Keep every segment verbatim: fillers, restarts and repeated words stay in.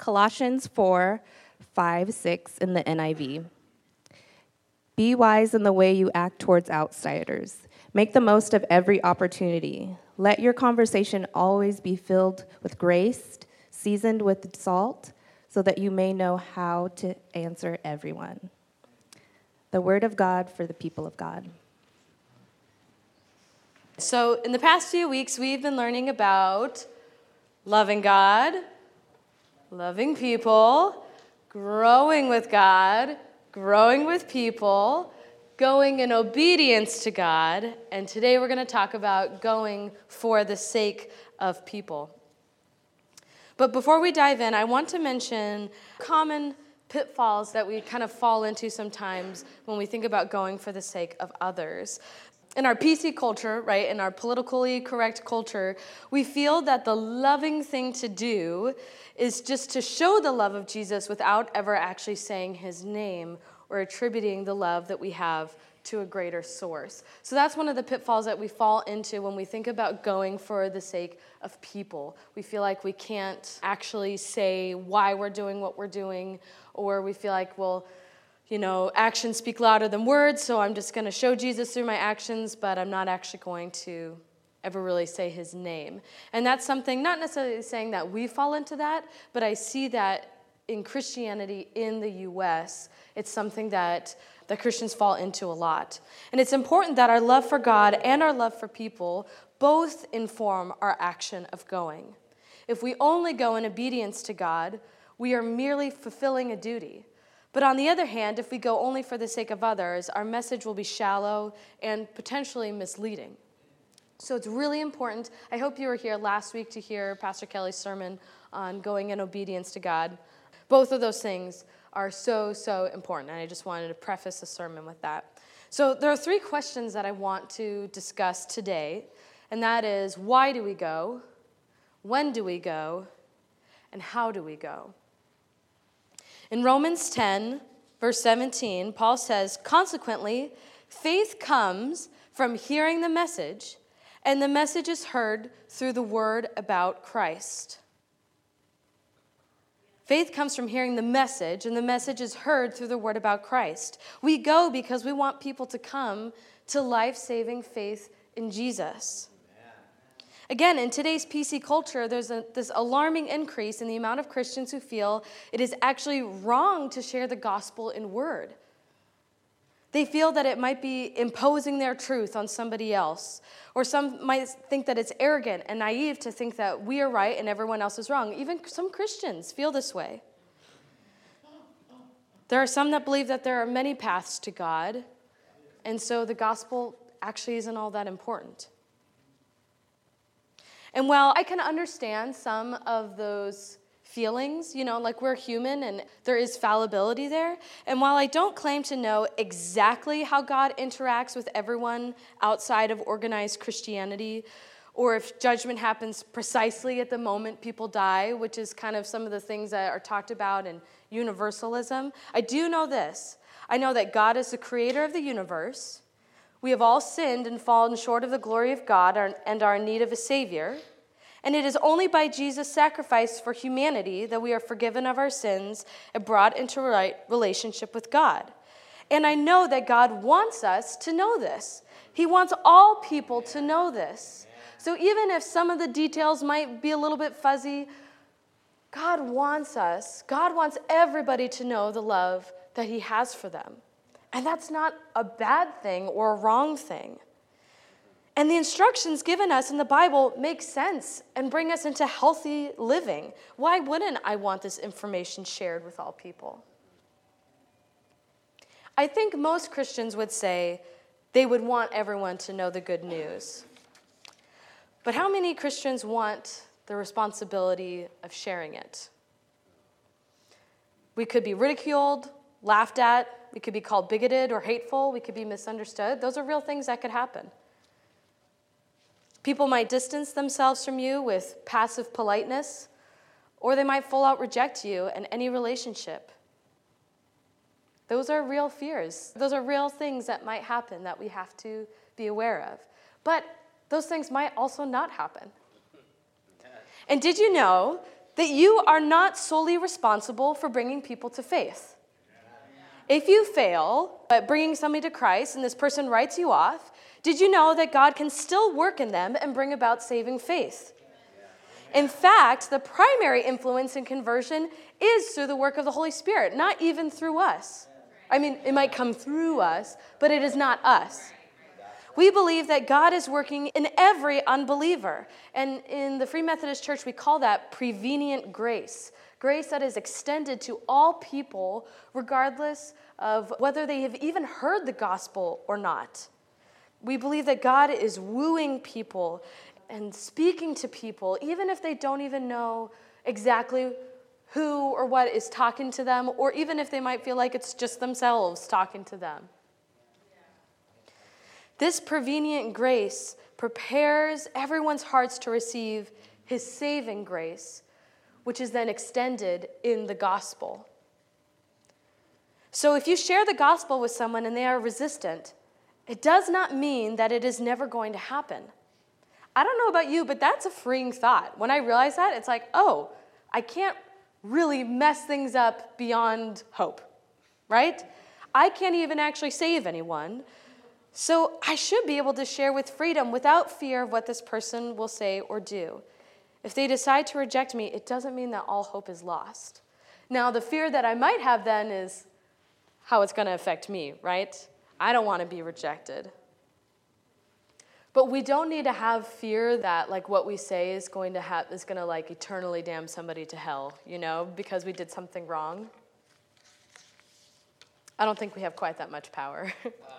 Colossians four, five, six in the N I V. Be wise in the way you act towards outsiders. Make the most of every opportunity. Let your conversation always be filled with grace, seasoned with salt, so that you may know how to answer everyone. The word of God for the people of God. So in the past few weeks, we've been learning about loving God, loving people, growing with God, growing with people, going in obedience to God, and today we're going to talk about going for the sake of people. But before we dive in, I want to mention common pitfalls that we kind of fall into sometimes when we think about going for the sake of others. In our P C culture, right, in our politically correct culture, we feel that the loving thing to do is just to show the love of Jesus without ever actually saying his name or attributing the love that we have to a greater source. So that's one of the pitfalls that we fall into when we think about going for the sake of people. We feel like we can't actually say why we're doing what we're doing, or we feel like, well, you know, actions speak louder than words, so I'm just going to show Jesus through my actions, but I'm not actually going to ever really say his name. And that's something, not necessarily saying that we fall into that, but I see that in Christianity in the U S, it's something that the Christians fall into a lot. And it's important that our love for God and our love for people both inform our action of going. If we only go in obedience to God, we are merely fulfilling a duty. But on the other hand, if we go only for the sake of others, our message will be shallow and potentially misleading. So it's really important. I hope you were here last week to hear Pastor Kelly's sermon on going in obedience to God. Both of those things are so, so important, and I just wanted to preface the sermon with that. So there are three questions that I want to discuss today, and that is, why do we go? When do we go? And how do we go? In Romans ten, verse seventeen, Paul says, consequently, faith comes from hearing the message, and the message is heard through the word about Christ. Faith comes from hearing the message, and the message is heard through the word about Christ. We go because we want people to come to life-saving faith in Jesus. Again, in today's P C culture, there's a, this alarming increase in the amount of Christians who feel it is actually wrong to share the gospel in word. They feel that it might be imposing their truth on somebody else, or some might think that it's arrogant and naive to think that we are right and everyone else is wrong. Even some Christians feel this way. There are some that believe that there are many paths to God, and so the gospel actually isn't all that important. And while I can understand some of those feelings, you know, like we're human and there is fallibility there, and while I don't claim to know exactly how God interacts with everyone outside of organized Christianity, or if judgment happens precisely at the moment people die, which is kind of some of the things that are talked about in universalism, I do know this. I know that God is the creator of the universe. We have all sinned and fallen short of the glory of God and are in need of a Savior. And it is only by Jesus' sacrifice for humanity that we are forgiven of our sins and brought into right relationship with God. And I know that God wants us to know this. He wants all people to know this. So even if some of the details might be a little bit fuzzy, God wants us, God wants everybody to know the love that he has for them. And that's not a bad thing or a wrong thing. And the instructions given us in the Bible make sense and bring us into healthy living. Why wouldn't I want this information shared with all people? I think most Christians would say they would want everyone to know the good news. But how many Christians want the responsibility of sharing it? We could be ridiculed, laughed at, we could be called bigoted or hateful, we could be misunderstood. Those are real things that could happen. People might distance themselves from you with passive politeness, or they might full out reject you in any relationship. Those are real fears. Those are real things that might happen that we have to be aware of. But those things might also not happen. And did you know that you are not solely responsible for bringing people to faith. If you fail at bringing somebody to Christ and this person writes you off, did you know that God can still work in them and bring about saving faith? In fact, the primary influence in conversion is through the work of the Holy Spirit, not even through us. I mean, it might come through us, but it is not us. We believe that God is working in every unbeliever. And in the Free Methodist Church, we call that prevenient grace. Grace that is extended to all people, regardless of whether they have even heard the gospel or not. We believe that God is wooing people and speaking to people, even if they don't even know exactly who or what is talking to them, or even if they might feel like it's just themselves talking to them. This prevenient grace prepares everyone's hearts to receive his saving grace, which is then extended in the gospel. So if you share the gospel with someone and they are resistant, it does not mean that it is never going to happen. I don't know about you, but that's a freeing thought. When I realize that, it's like, oh, I can't really mess things up beyond hope, right? I can't even actually save anyone. So I should be able to share with freedom without fear of what this person will say or do. If they decide to reject me, it doesn't mean that all hope is lost. Now, the fear that I might have then is how it's going to affect me, right? I don't want to be rejected. But we don't need to have fear that like what we say is going to have is going to like eternally damn somebody to hell, you know, because we did something wrong. I don't think we have quite that much power.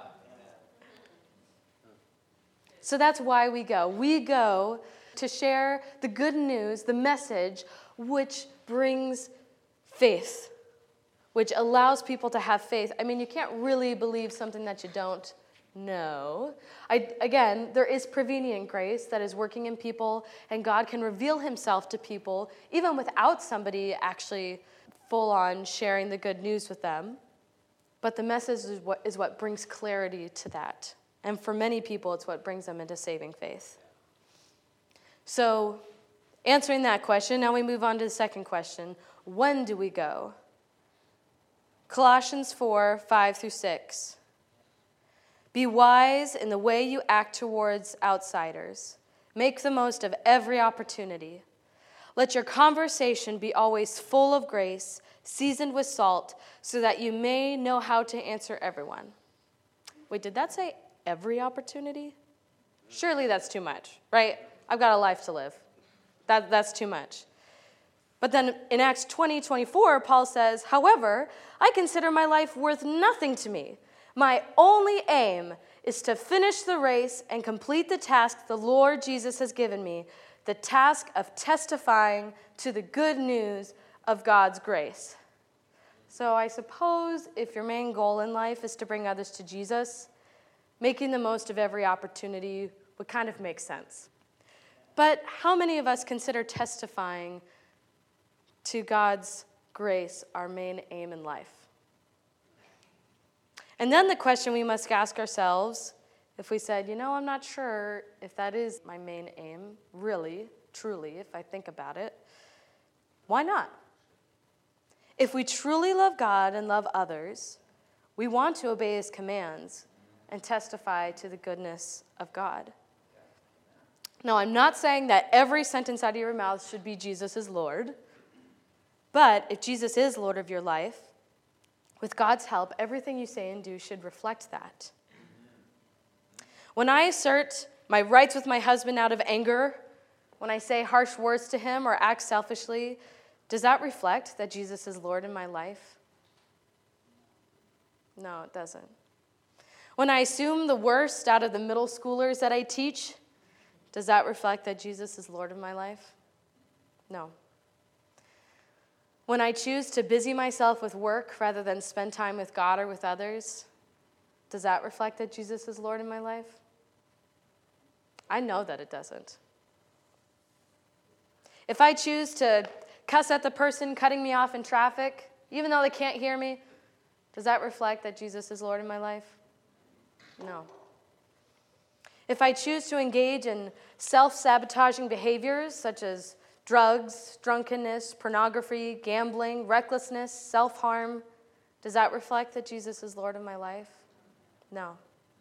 So that's why we go. We go to share the good news, the message, which brings faith, which allows people to have faith. I mean, you can't really believe something that you don't know. I, again, there is prevenient grace that is working in people, and God can reveal himself to people even without somebody actually full on sharing the good news with them. But the message is what, is what brings clarity to that. And for many people, it's what brings them into saving faith. So, answering that question, now we move on to the second question. When do we go? Colossians four, five through six. Be wise in the way you act towards outsiders. Make the most of every opportunity. Let your conversation be always full of grace, seasoned with salt, so that you may know how to answer everyone. Wait, did that say every opportunity? Surely that's too much, right? I've got a life to live. That, that's too much. But then in Acts twenty, twenty-four, Paul says, however, I consider my life worth nothing to me. My only aim is to finish the race and complete the task the Lord Jesus has given me, the task of testifying to the good news of God's grace. So I suppose if your main goal in life is to bring others to Jesus, making the most of every opportunity would kind of make sense. But how many of us consider testifying to God's grace our main aim in life? And then the question we must ask ourselves, if we said, you know, I'm not sure if that is my main aim, really, truly, if I think about it, why not? If we truly love God and love others, we want to obey his commands and testify to the goodness of God. Now, I'm not saying that every sentence out of your mouth should be Jesus is Lord, but if Jesus is Lord of your life, with God's help, everything you say and do should reflect that. When I assert my rights with my husband out of anger, when I say harsh words to him or act selfishly, does that reflect that Jesus is Lord in my life? No, it doesn't. When I assume the worst out of the middle schoolers that I teach, does that reflect that Jesus is Lord of my life? No. When I choose to busy myself with work rather than spend time with God or with others, does that reflect that Jesus is Lord in my life? I know that it doesn't. If I choose to cuss at the person cutting me off in traffic, even though they can't hear me, does that reflect that Jesus is Lord in my life? No. If I choose to engage in self-sabotaging behaviors, such as drugs, drunkenness, pornography, gambling, recklessness, self-harm, does that reflect that Jesus is Lord of my life? No.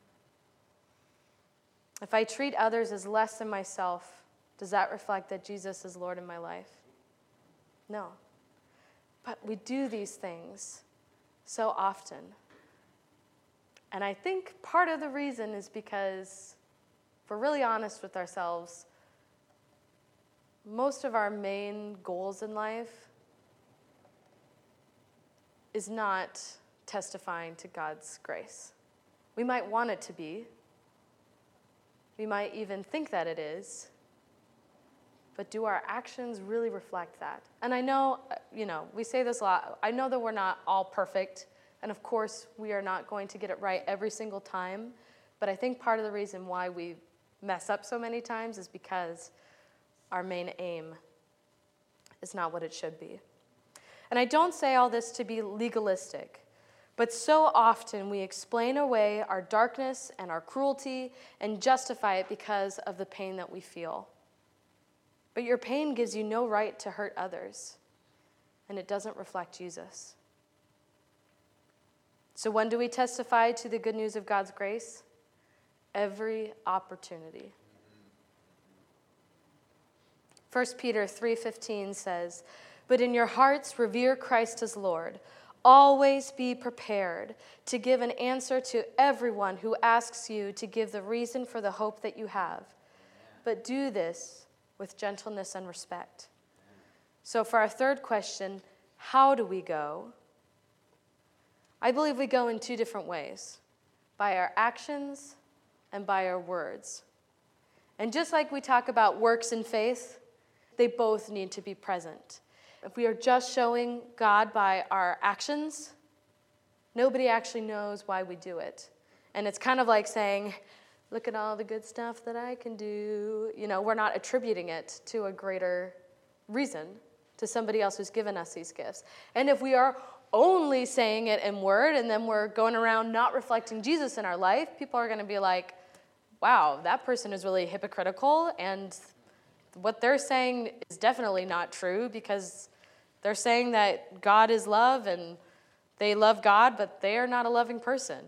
If I treat others as less than myself, does that reflect that Jesus is Lord in my life? No. But we do these things so often. And I think part of the reason is because, if we're really honest with ourselves, most of our main goals in life is not testifying to God's grace. We might want it to be. We might even think that it is. But do our actions really reflect that? And I know, you know, we say this a lot. I know that we're not all perfect. And of course, we are not going to get it right every single time. But I think part of the reason why we mess up so many times is because our main aim is not what it should be. And I don't say all this to be legalistic, but so often we explain away our darkness and our cruelty and justify it because of the pain that we feel. But your pain gives you no right to hurt others, and it doesn't reflect Jesus. So when do we testify to the good news of God's grace? Every opportunity. First Peter three fifteen says, "But in your hearts revere Christ as Lord. Always be prepared to give an answer to everyone who asks you to give the reason for the hope that you have. But do this with gentleness and respect." So for our third question, how do we go? I believe we go in two different ways, by our actions and by our words. And just like we talk about works and faith, they both need to be present. If we are just showing God by our actions, nobody actually knows why we do it. And it's kind of like saying, look at all the good stuff that I can do. You know, we're not attributing it to a greater reason, to somebody else who's given us these gifts. And if we are only saying it in word and then we're going around not reflecting Jesus in our life, people are going to be like, wow, that person is really hypocritical, and what they're saying is definitely not true because they're saying that God is love and they love God, but they are not a loving person.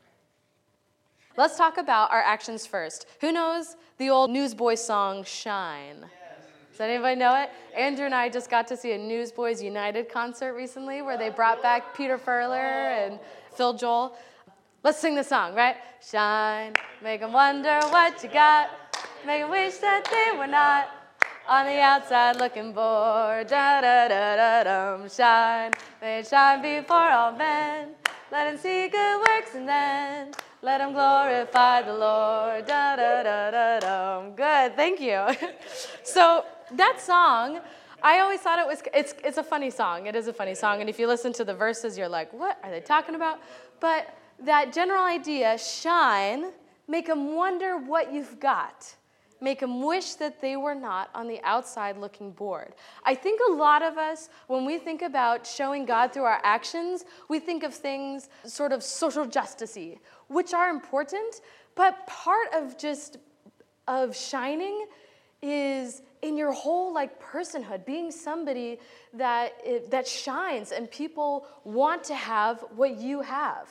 Let's talk about our actions first. Who knows the old Newsboys song, Shine? Does anybody know it? Andrew and I just got to see a Newsboys United concert recently where they brought back Peter Furler and Phil Joel. Let's sing the song, right? Shine, make them wonder what you got, make them wish that they were not on the outside looking bored. Da da da da dum. Shine, may it shine before all men. Let them see good works and then let them glorify the Lord. Da da da da dum. Good, thank you. So that song, I always thought it was, it's it's a funny song. It is a funny song. And if you listen to the verses, you're like, what are they talking about? But that general idea, shine, make them wonder what you've got. Make them wish that they were not on the outside looking bored. I think a lot of us, when we think about showing God through our actions, we think of things sort of social justice-y, which are important, but part of just of shining is in your whole like personhood, being somebody that it, that shines and people want to have what you have.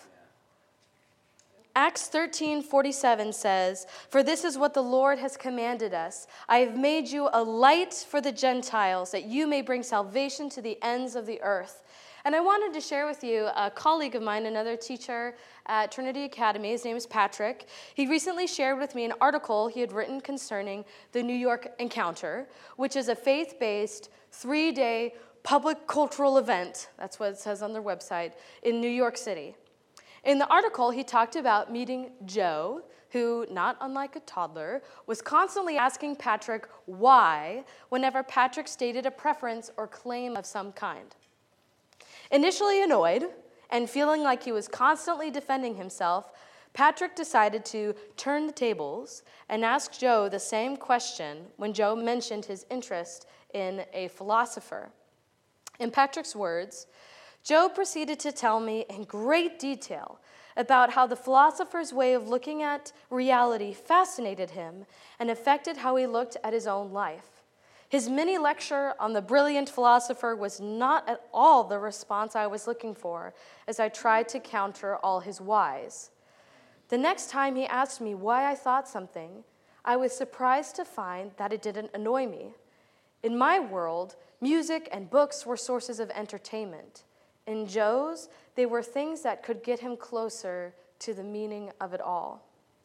Acts thirteen forty-seven says, "For this is what the Lord has commanded us. I have made you a light for the Gentiles, that you may bring salvation to the ends of the earth." And I wanted to share with you a colleague of mine, another teacher at Trinity Academy. His name is Patrick. He recently shared with me an article he had written concerning the New York Encounter, which is a faith-based three-day public cultural event, that's what it says on their website, in New York City. In the article, he talked about meeting Joe, who, not unlike a toddler, was constantly asking Patrick why whenever Patrick stated a preference or claim of some kind. Initially annoyed and feeling like he was constantly defending himself, Patrick decided to turn the tables and ask Joe the same question when Joe mentioned his interest in a philosopher. In Patrick's words, Joe proceeded to tell me in great detail about how the philosopher's way of looking at reality fascinated him and affected how he looked at his own life. His mini lecture on the brilliant philosopher was not at all the response I was looking for as I tried to counter all his whys. The next time he asked me why I thought something, I was surprised to find that it didn't annoy me. In my world, music and books were sources of entertainment. In Joe's, they were things that could get him closer to the meaning of it all.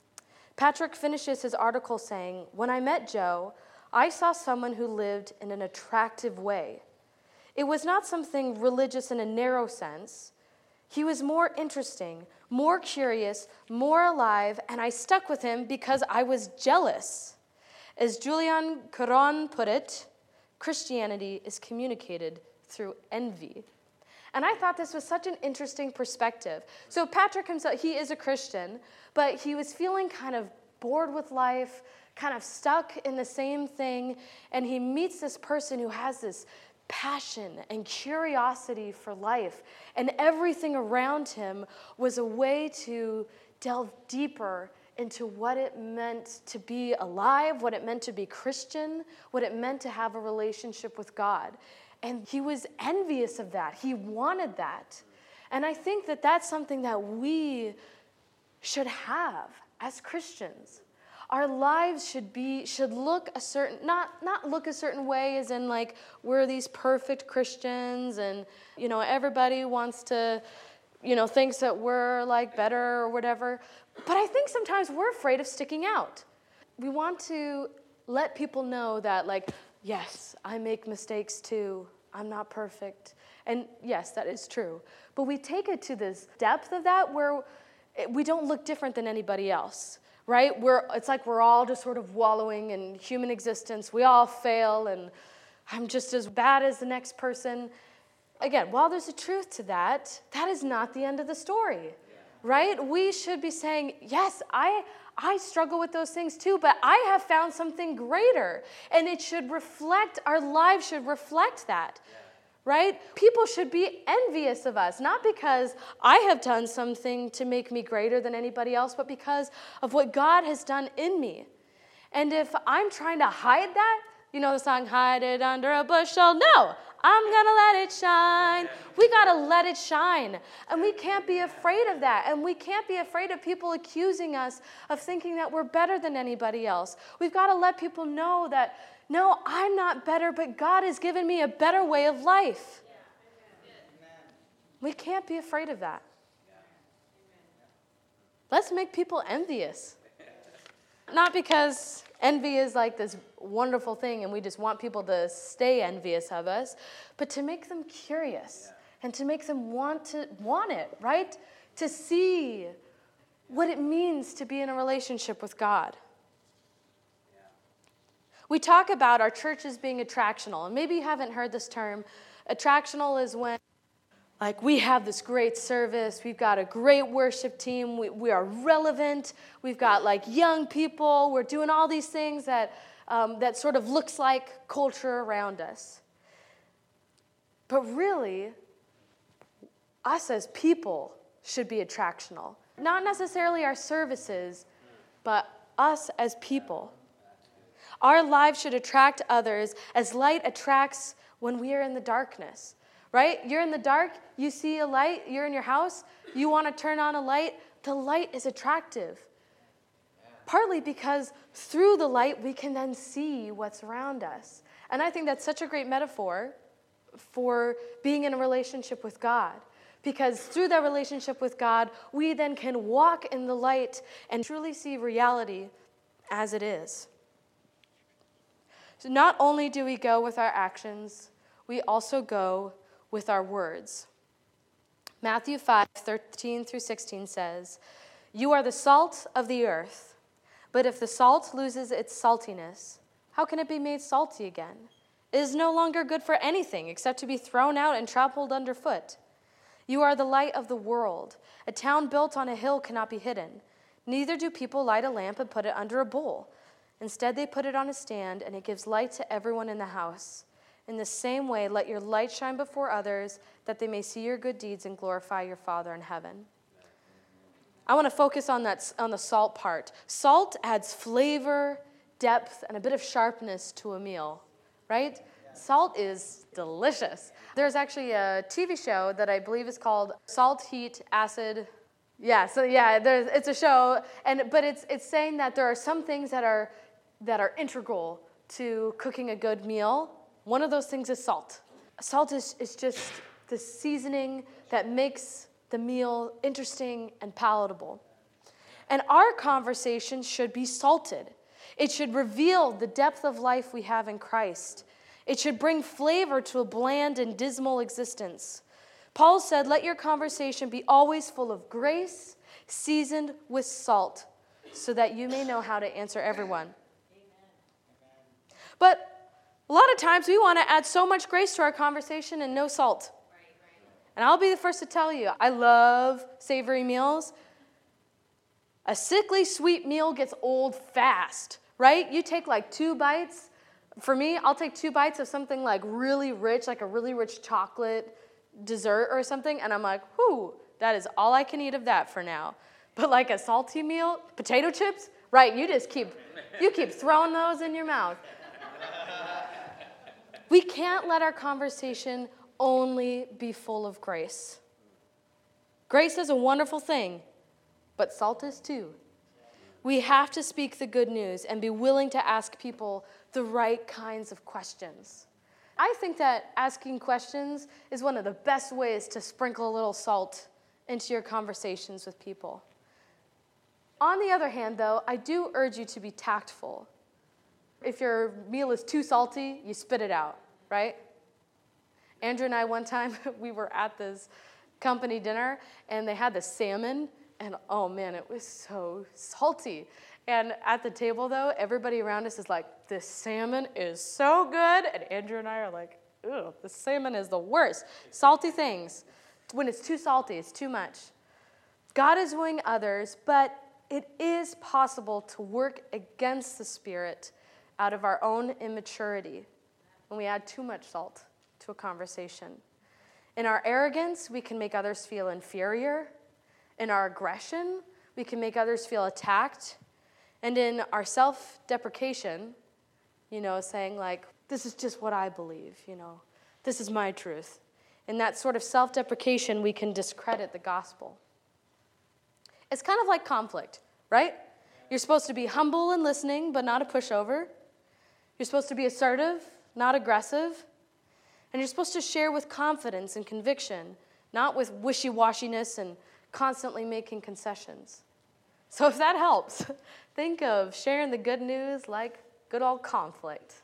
Patrick finishes his article saying, "When I met Joe, I saw someone who lived in an attractive way. It was not something religious in a narrow sense. He was more interesting, more curious, more alive, and I stuck with him because I was jealous." As Julian Caron put it, Christianity is communicated through envy. And I thought this was such an interesting perspective. So Patrick himself, he is a Christian, but he was feeling kind of bored with life, kind of stuck in the same thing, and he meets this person who has this passion and curiosity for life, and everything around him was a way to delve deeper into what it meant to be alive, what it meant to be Christian, what it meant to have a relationship with God. And he was envious of that. He wanted that. And I think that that's something that we should have as Christians. Our lives should be, should look a certain, not, not look a certain way as in like we're these perfect Christians and, you know, everybody wants to, you know, thinks that we're like better or whatever. But I think sometimes we're afraid of sticking out. We want to let people know that like, yes, I make mistakes too. I'm not perfect. And yes, that is true. But we take it to this depth of that where we don't look different than anybody else. Right? We're, it's like we're all just sort of wallowing in human existence. We all fail, and I'm just as bad as the next person. Again, while there's a truth to that, that is not the end of the story, yeah. Right? We should be saying, yes, I, I struggle with those things too, but I have found something greater, and it should reflect, our lives should reflect that. Yeah. Right? People should be envious of us, not because I have done something to make me greater than anybody else, but because of what God has done in me. And if I'm trying to hide that, you know the song, "Hide it under a bushel." No, I'm going to let it shine. We got to let it shine. And we can't be afraid of that. And we can't be afraid of people accusing us of thinking that we're better than anybody else. We've got to let people know that, no, I'm not better, but God has given me a better way of life. We can't be afraid of that. Let's make people envious. Not because envy is like this wonderful thing and we just want people to stay envious of us, but to make them curious and to make them want to want it, right? To see what it means to be in a relationship with God. We talk about our churches being attractional, and maybe you haven't heard this term. Attractional is when, like, we have this great service, we've got a great worship team, we, we are relevant, we've got, like, young people, we're doing all these things that, um, that sort of looks like culture around us. But really, us as people should be attractional. Not necessarily our services, but us as people. Our lives should attract others as light attracts when we are in the darkness, right? You're in the dark, you see a light, you're in your house, you want to turn on a light, the light is attractive. Partly because through the light, we can then see what's around us. And I think that's such a great metaphor for being in a relationship with God. Because through that relationship with God, we then can walk in the light and truly see reality as it is. So not only do we go with our actions, we also go with our words. Matthew five, thirteen through sixteen says, "You are the salt of the earth, but if the salt loses its saltiness, how can it be made salty again? It is no longer good for anything except to be thrown out and trampled underfoot. You are the light of the world. A town built on a hill cannot be hidden. Neither do people light a lamp and put it under a bowl. Instead, they put it on a stand, and it gives light to everyone in the house. In the same way, let your light shine before others, that they may see your good deeds and glorify your Father in heaven." I want to focus on that, on the salt part. Salt adds flavor, depth, and a bit of sharpness to a meal, right? Salt is delicious. There's actually a T V show that I believe is called Salt, Heat, Acid. Yeah, so yeah, there's, it's a show, and but it's it's saying that there are some things that are that are integral to cooking a good meal. One of those things is salt. Salt is, is just the seasoning that makes the meal interesting and palatable. And our conversation should be salted. It should reveal the depth of life we have in Christ. It should bring flavor to a bland and dismal existence. Paul said, let your conversation be always full of grace, seasoned with salt, so that you may know how to answer everyone. But a lot of times we want to add so much grace to our conversation and no salt. And I'll be the first to tell you, I love savory meals. A sickly sweet meal gets old fast, right? You take like two bites. For me, I'll take two bites of something like really rich, like a really rich chocolate dessert or something, and I'm like, whew, that is all I can eat of that for now. But like a salty meal, potato chips, right, you just keep, you keep throwing those in your mouth. We can't let our conversation only be full of grace. Grace is a wonderful thing, but salt is too. We have to speak the good news and be willing to ask people the right kinds of questions. I think that asking questions is one of the best ways to sprinkle a little salt into your conversations with people. On the other hand, though, I do urge you to be tactful. If your meal is too salty, you spit it out, right? Andrew and I, one time, we were at this company dinner, and they had the salmon, and oh man, it was so salty. And at the table, though, everybody around us is like, this salmon is so good. And Andrew and I are like, ew, the salmon is the worst. Salty things. When it's too salty, it's too much. God is wooing others, but it is possible to work against the Spirit out of our own immaturity when we add too much salt to a conversation. In our arrogance, we can make others feel inferior. In our aggression, we can make others feel attacked. And in our self-deprecation, you know, saying like, this is just what I believe, you know, this is my truth. In that sort of self-deprecation, we can discredit the gospel. It's kind of like conflict, right? You're supposed to be humble and listening, but not a pushover. You're supposed to be assertive, not aggressive. And you're supposed to share with confidence and conviction, not with wishy-washiness and constantly making concessions. So if that helps, think of sharing the good news like good old conflict.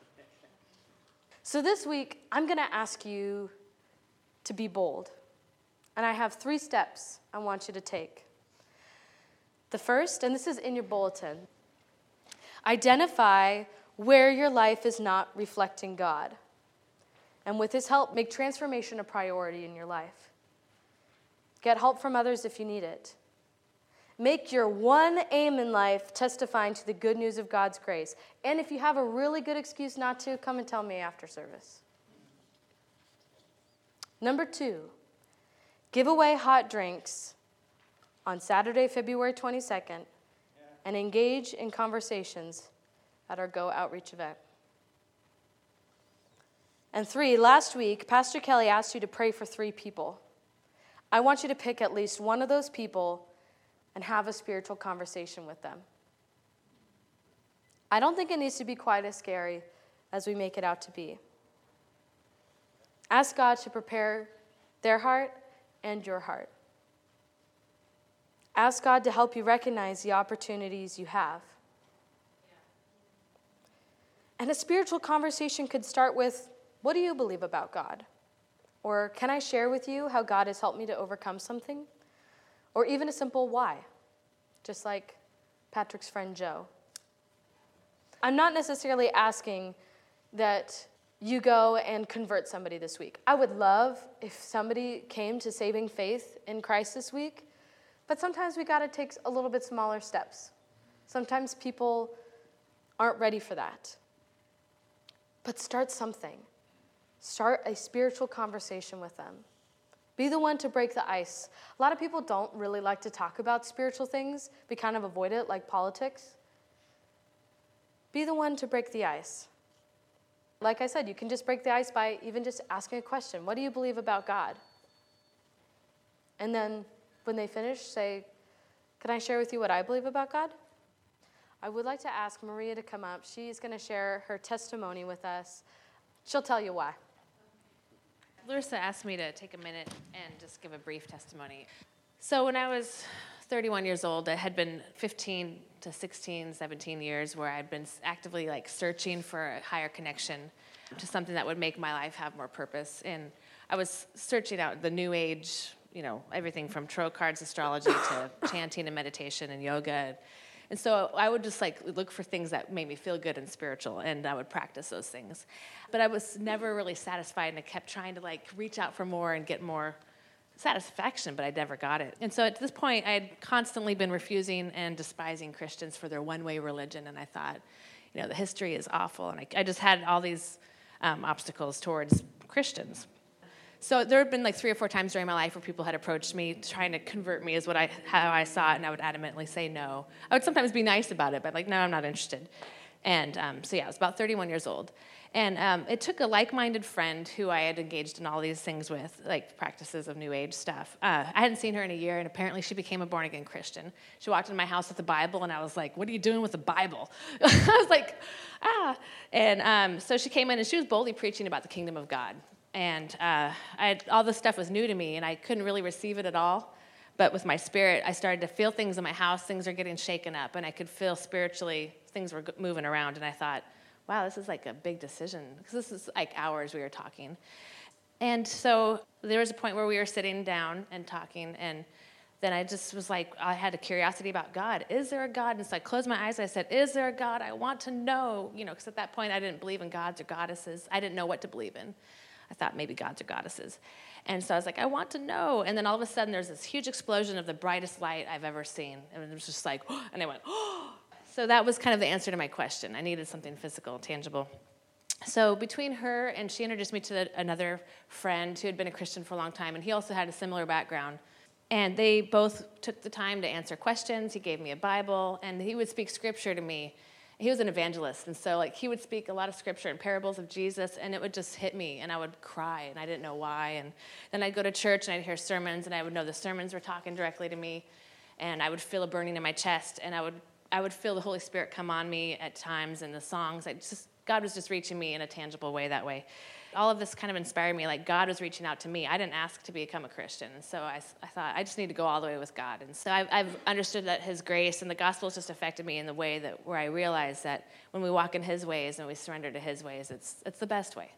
So this week, I'm going to ask you to be bold. And I have three steps I want you to take. The first, and this is in your bulletin, identify where your life is not reflecting God. And with his help, make transformation a priority in your life. Get help from others if you need it. Make your one aim in life testifying to the good news of God's grace. And if you have a really good excuse not to, come and tell me after service. Number two, give away hot drinks on Saturday, February twenty-second, and engage in conversations at our Go Outreach event. And three, last week, Pastor Kelly asked you to pray for three people. I want you to pick at least one of those people and have a spiritual conversation with them. I don't think it needs to be quite as scary as we make it out to be. Ask God to prepare their heart and your heart. Ask God to help you recognize the opportunities you have. And a spiritual conversation could start with, what do you believe about God? Or can I share with you how God has helped me to overcome something? Or even a simple why, just like Patrick's friend Joe. I'm not necessarily asking that you go and convert somebody this week. I would love if somebody came to saving faith in Christ this week, but sometimes we got to take a little bit smaller steps. Sometimes people aren't ready for that. But start something. Start a spiritual conversation with them. Be the one to break the ice. A lot of people don't really like to talk about spiritual things. We kind of avoid it, like politics. Be the one to break the ice. Like I said, you can just break the ice by even just asking a question. What do you believe about God? And then when they finish, say, can I share with you what I believe about God? I would like to ask Maria to come up. She's going to share her testimony with us. She'll tell you why. Larissa asked me to take a minute and just give a brief testimony. So when I was thirty-one years old, it had been fifteen to sixteen, seventeen years where I'd been actively like searching for a higher connection to something that would make my life have more purpose. And I was searching out the new age, you know, everything from tarot cards, astrology to chanting and meditation and yoga. And so I would just like look for things that made me feel good and spiritual, and I would practice those things. But I was never really satisfied, and I kept trying to like reach out for more and get more satisfaction, but I never got it. And so at this point, I had constantly been refusing and despising Christians for their one-way religion, and I thought, you know, the history is awful, and I, I just had all these um, obstacles towards Christians. So there had been like three or four times during my life where people had approached me trying to convert me is what I how I saw it, and I would adamantly say no. I would sometimes be nice about it, but like, no, I'm not interested. And um, so yeah, I was about thirty-one years old. And um, it took a like-minded friend who I had engaged in all these things with, like practices of New Age stuff. Uh, I hadn't seen her in a year, and apparently she became a born-again Christian. She walked into my house with the Bible, and I was like, what are you doing with the Bible? I was like, ah. And um, so she came in, and she was boldly preaching about the kingdom of God. And uh, I had, all this stuff was new to me, and I couldn't really receive it at all. But with my spirit, I started to feel things in my house. Things are getting shaken up, and I could feel spiritually things were moving around. And I thought, wow, this is like a big decision, because this is like hours we were talking. And so there was a point where we were sitting down and talking, and then I just was like, I had a curiosity about God. Is there a God? And so I closed my eyes, and I said, is there a God? I want to know, you know, because at that point I didn't believe in gods or goddesses. I didn't know what to believe in. I thought maybe gods or goddesses. And so I was like, I want to know. And then all of a sudden, there's this huge explosion of the brightest light I've ever seen. And it was just like, oh, and I went, oh. So that was kind of the answer to my question. I needed something physical, tangible. So between her and she introduced me to the, another friend who had been a Christian for a long time, and he also had a similar background. And they both took the time to answer questions. He gave me a Bible, and he would speak scripture to me. He was an evangelist, and so like he would speak a lot of scripture and parables of Jesus, and it would just hit me, and I would cry, and I didn't know why. And then I'd go to church, and I'd hear sermons, and I would know the sermons were talking directly to me, and I would feel a burning in my chest, and I would I would feel the Holy Spirit come on me at times, and the songs. I just God was just reaching me in a tangible way that way. All of this kind of inspired me, like God was reaching out to me. I didn't ask to become a Christian, so I, I thought, I just need to go all the way with God. And so I've, I've understood that his grace and the gospel has just affected me in the way that where I realize that when we walk in his ways and we surrender to his ways, it's it's the best way.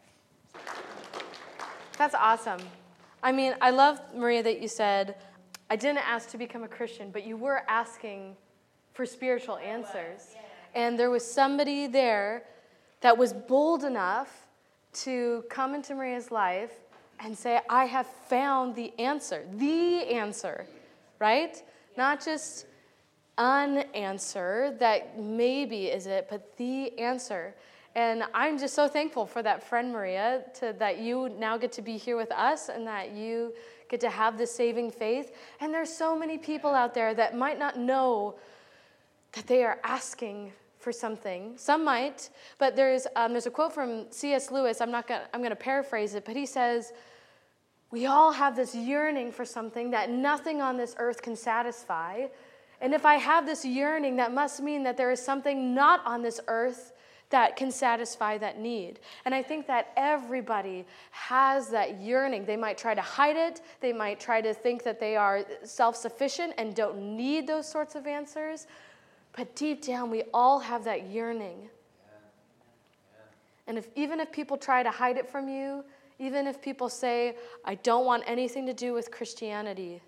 That's awesome. I mean, I love, Maria, that you said, I didn't ask to become a Christian, but you were asking for spiritual answers. And there was somebody there that was bold enough to come into Maria's life and say, I have found the answer, the answer, right? Not just an answer that maybe is it, but the answer. And I'm just so thankful for that friend, Maria, to, that you now get to be here with us and that you get to have this saving faith. And there's so many people out there that might not know that they are asking for something. Some might, but there's um, there's a quote from C S Lewis. I'm not gonna I'm gonna paraphrase it, but he says, "We all have this yearning for something that nothing on this earth can satisfy, and if I have this yearning, that must mean that there is something not on this earth that can satisfy that need." And I think that everybody has that yearning. They might try to hide it. They might try to think that they are self-sufficient and don't need those sorts of answers. But deep down, we all have that yearning. Yeah. Yeah. And if even if people try to hide it from you, even if people say, I don't want anything to do with Christianity,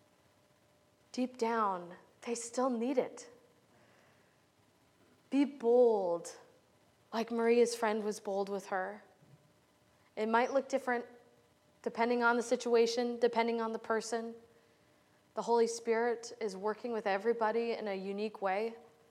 deep down, they still need it. Be bold, like Maria's friend was bold with her. It might look different depending on the situation, depending on the person. The Holy Spirit is working with everybody in a unique way.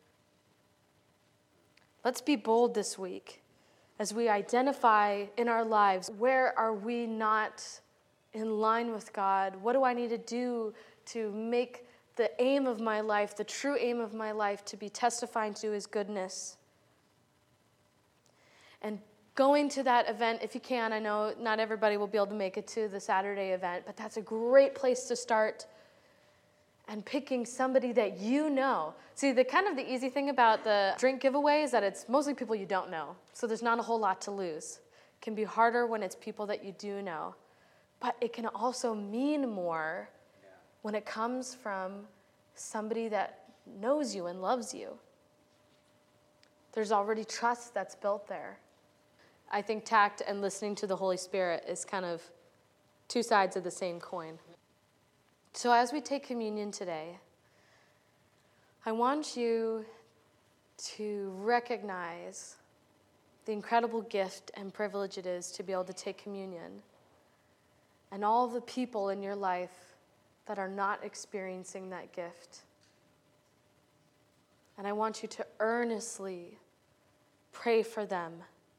Let's be bold this week as we identify in our lives, where are we not in line with God? What do I need to do to make the aim of my life, the true aim of my life, to be testifying to his goodness? And going to that event if you can. I know not everybody will be able to make it to the Saturday event, but that's a great place to start. And picking somebody that you know. See, the kind of the easy thing about the drink giveaway is that it's mostly people you don't know. So there's not a whole lot to lose. It can be harder when it's people that you do know. But it can also mean more when it comes from somebody that knows you and loves you. There's already trust that's built there. I think tact and listening to the Holy Spirit is kind of two sides of the same coin. So as we take communion today, I want you to recognize the incredible gift and privilege it is to be able to take communion, and all the people in your life that are not experiencing that gift. And I want you to earnestly pray for them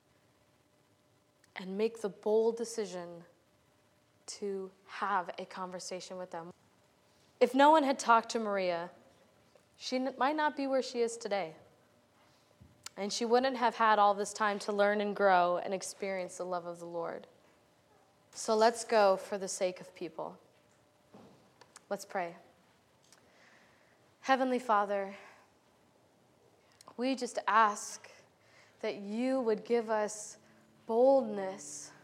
and make the bold decision to have a conversation with them. If no one had talked to Maria, she might not be where she is today. And she wouldn't have had all this time to learn and grow and experience the love of the Lord. So let's go for the sake of people. Let's pray. Heavenly Father, we just ask that you would give us boldness